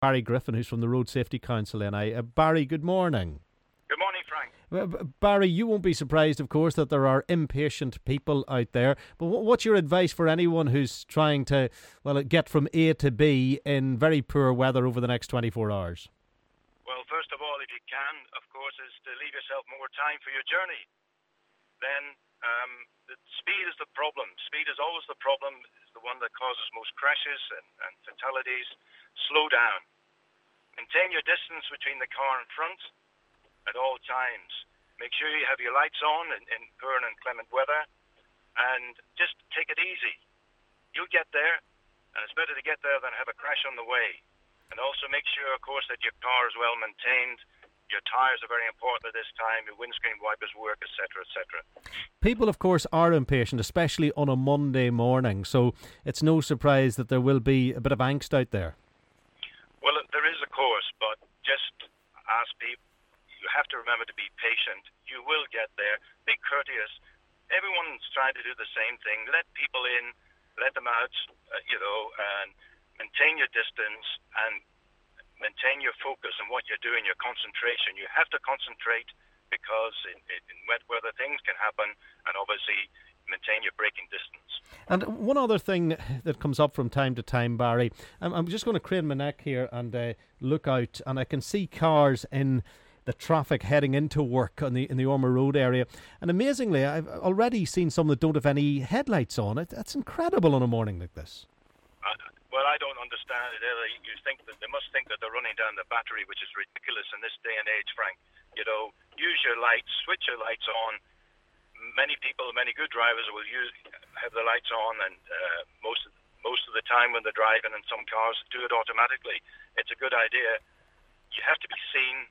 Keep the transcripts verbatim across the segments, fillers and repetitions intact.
Barry Griffin, who's from the Road Safety Council N I. Uh, Barry, good morning. Good morning, Frank. Uh, Barry, you won't be surprised, of course, that there are impatient people out there. But what's your advice for anyone who's trying to, well, get from A to B in very poor weather over the next twenty-four hours? Well, first of all, if you can, of course, is to leave yourself more time for your journey. Then um, the speed is the problem. Speed is always the problem. It's the one that causes most crashes and, and fatalities. Slow down. Maintain your distance between the car in front at all times. Make sure you have your lights on in, in poor and inclement weather, and just take it easy. You'll get there, and it's better to get there than have a crash on the way. And also make sure, of course, that your car is well maintained. Your tyres are very important at this time. Your windscreen wipers work, et cetera, et cetera. People, of course, are impatient, especially on a Monday morning. So it's no surprise that there will be a bit of angst out there. Well, there is, of course, but just ask people. You have to remember to be patient. You will get there. Be courteous. Everyone's trying to do the same thing. Let people in. Let them out, uh, you know, and maintain your distance and maintain your focus on what you're doing, your concentration. You have to concentrate because in, in wet weather things can happen, and obviously maintain your braking distance. And one other thing that comes up from time to time, Barry, I'm, I'm just going to crane my neck here and uh, look out, and I can see cars in the traffic heading into work on the in the Ormer Road area, and amazingly I've already seen some that don't have any headlights on. It that's incredible on a morning like this. Uh, well, I don't understand it either. You think that they must think that they're running down the battery, which is ridiculous in this day and age, Frank. You know, use your lights, switch your lights on. Many people, many good drivers will use have the lights on, and uh, most of, most of the time when they're driving, and some cars do it automatically. It's a good idea. You have to be seen.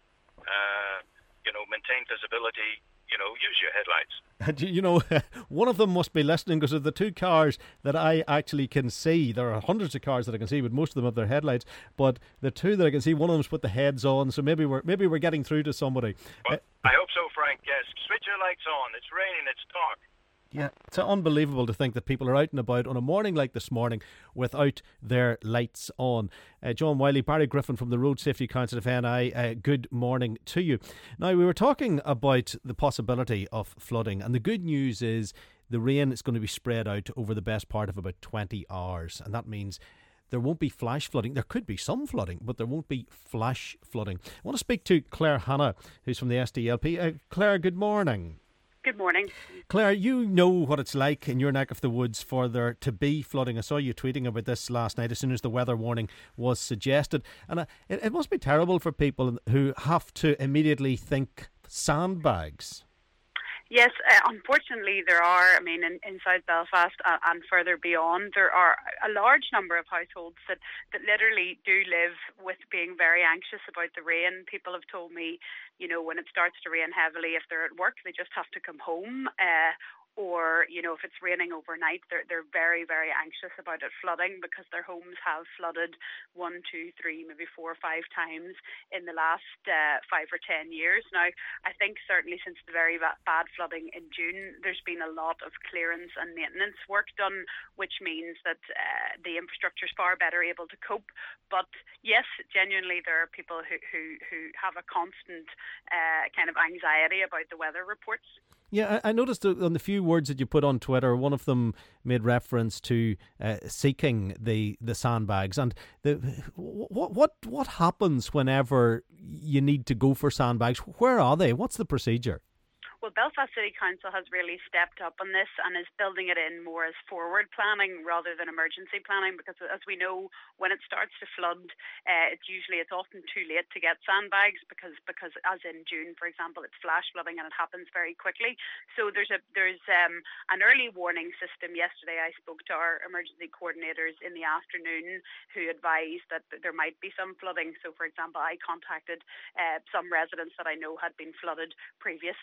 Uh, you know, maintain visibility, you know, use your headlights. You know, one of them must be listening, because of the two cars that I actually can see, there are hundreds of cars that I can see, but most of them have their headlights, but the two that I can see, one of them's put the heads on, so maybe we're maybe we're getting through to somebody. Well, uh, I hope so, Frank, yes. Switch your lights on. It's raining, it's dark. Yeah, it's unbelievable to think that people are out and about on a morning like this morning without their lights on. Uh, John Wiley, Barry Griffin from the Road Safety Council of N I, uh, good morning to you. Now, we were talking about the possibility of flooding, and the good news is the rain is going to be spread out over the best part of about twenty hours, and that means there won't be flash flooding. There could be some flooding, but there won't be flash flooding. I want to speak to Claire Hanna, who's from the S D L P. Uh, Claire, good morning. Good morning. Claire, you know what it's like in your neck of the woods for there to be flooding. I saw you tweeting about this last night as soon as the weather warning was suggested. And uh, it, it must be terrible for people who have to immediately think sandbags. Yes, uh, unfortunately there are. I mean, in, in South Belfast uh, and further beyond, there are a large number of households that, that literally do live with being very anxious about the rain. People have told me, you know, when it starts to rain heavily, if they're at work, they just have to come home. Uh, or, you know, if it's raining overnight, they're they're very, very anxious about it flooding, because their homes have flooded one, two, three, maybe four or five times in the last uh, five or ten years. Now, I think certainly since the very bad flooding in June, there's been a lot of clearance and maintenance work done, which means that uh, the infrastructure is far better able to cope. But yes, genuinely, there are people who, who, who have a constant uh, kind of anxiety about the weather reports. Yeah, I noticed on the few words that you put on Twitter, one of them made reference to uh, seeking the, the sandbags. And the what what what happens whenever you need to go for sandbags? Where are they? What's the procedure? Well, Belfast City Council has really stepped up on this and is building it in more as forward planning rather than emergency planning, because as we know, when it starts to flood, uh, it's usually, it's often too late to get sandbags, because, because as in June, for example, it's flash flooding and it happens very quickly. So there's a there's um, an early warning system. Yesterday I spoke to our emergency coordinators in the afternoon who advised that there might be some flooding. So, for example, I contacted uh, some residents that I know had been flooded previously, and in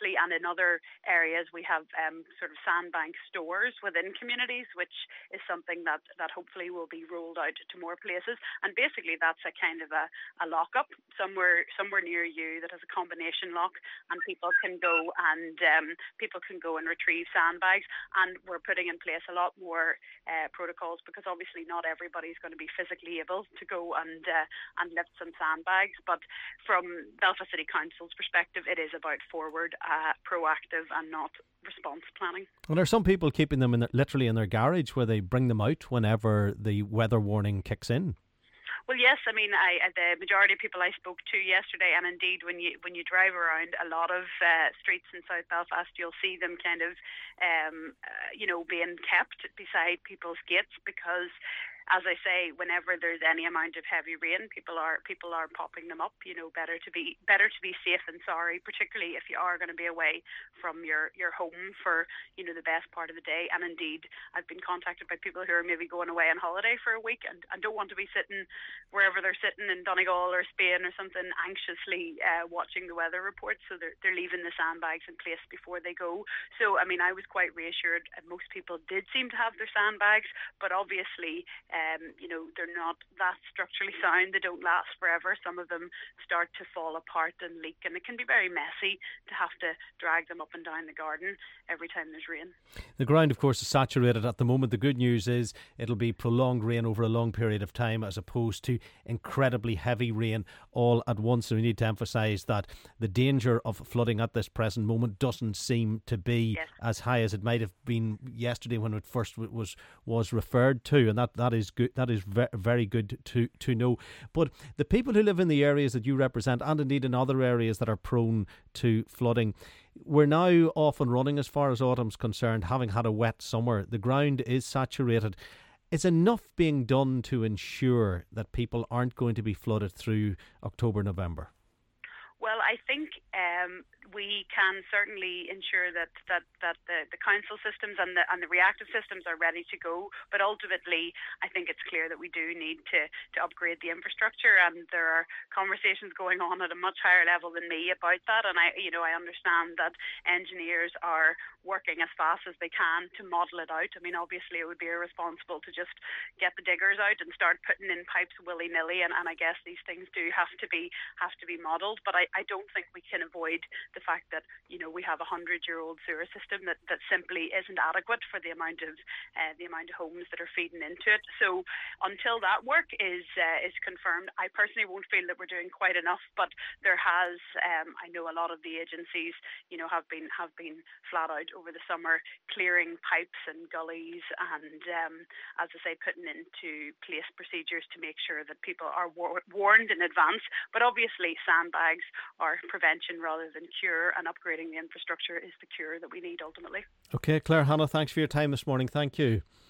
other areas we have um, sort of sandbank stores within communities, which is something that, that hopefully will be rolled out to more places. And basically that's a kind of a, a lock-up somewhere somewhere near you that has a combination lock, and people can go and um, people can go and retrieve sandbags. And we're putting in place a lot more uh, protocols, because obviously not everybody's going to be physically able to go and uh, and lift some sandbags. But from Belfast City Council's perspective, it is about forward, uh, proactive, and not response planning. And are some people keeping them in their, literally in their garage, where they bring them out whenever the weather warning kicks in? Well, yes. I mean, I, the majority of people I spoke to yesterday, and indeed when you when you drive around a lot of uh, streets in South Belfast, you'll see them kind of, um, uh, you know, being kept beside people's gates, because, as I say, whenever there's any amount of heavy rain, people are people are popping them up. You know, better to be better to be safe than sorry, particularly if you are going to be away from your, your home for, you know, the best part of the day. And indeed, I've been contacted by people who are maybe going away on holiday for a week and, and don't want to be sitting wherever they're sitting in Donegal or Spain or something, anxiously uh, watching the weather reports. So they're they're leaving the sandbags in place before they go. So I mean, I was quite reassured. Most people did seem to have their sandbags, but obviously, Um, you know, they're not that structurally sound. They don't last forever. Some of them start to fall apart and leak, and it can be very messy to have to drag them up and down the garden every time there's rain. The ground, of course, is saturated at the moment. The good news is it'll be prolonged rain over a long period of time, as opposed to incredibly heavy rain all at once. And we need to emphasise that the danger of flooding at this present moment doesn't seem to be yes. as high as it might have been yesterday when it first was was referred to, and that, that is good. That is ve- very good to, to know. But the people who live in the areas that you represent, and indeed in other areas that are prone to flooding, we're now off and running as far as autumn's concerned, having had a wet summer. The ground is saturated. Is enough being done to ensure that people aren't going to be flooded through October, November? Well, I think um, we can certainly ensure that, that, that the, the council systems and the and the reactive systems are ready to go. But ultimately, I think it's clear that we do need to, to upgrade the infrastructure, and there are conversations going on at a much higher level than me about that. And I, you know, I understand that engineers are working as fast as they can to model it out. I mean, obviously, it would be irresponsible to just get the diggers out and start putting in pipes willy nilly. And, and I guess these things do have to be have to be modelled. But I, I don't think we can avoid the fact that, you know, we have a hundred-year-old sewer system that, that simply isn't adequate for the amount of uh, the amount of homes that are feeding into it. So until that work is uh, is confirmed, I personally won't feel that we're doing quite enough. But there has, um, I know a lot of the agencies, you know, have been have been flat out over the summer clearing pipes and gullies, and um, as I say, putting into place procedures to make sure that people are war- warned in advance. But obviously, sandbags are prevention rather than cure, and upgrading the infrastructure is the cure that we need ultimately. Okay, Claire Hanna, thanks for your time this morning. Thank you.